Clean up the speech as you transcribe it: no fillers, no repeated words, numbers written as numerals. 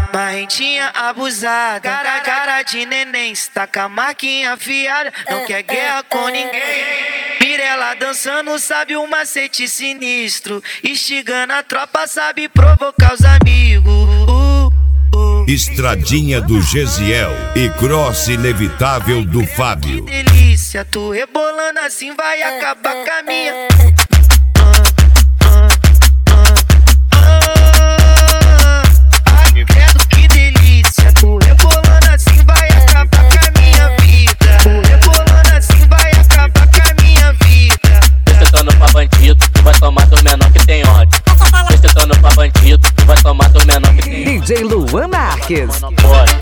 Marrentinha abusada, cara de neném, está com a marquinha afiada, não quer guerra com ninguém. Mirella dançando, sabe o macete sinistro, instigando a tropa, sabe provocar os amigos. Estradinha do Gesiel e cross inevitável do Fábio. Que delícia, tu rebolando assim vai acabar com a minha. Ai, credo, que delícia, tu rebolando assim vai acabar com a minha vida. Tu rebolando assim vai acabar com a minha vida. Descetando pra bandido, tu vai tomar do menor que tem ódio. Descetando pra bandido, tu vai tomar do menor que tem ódio. DJ Luan Marques. Monopólio.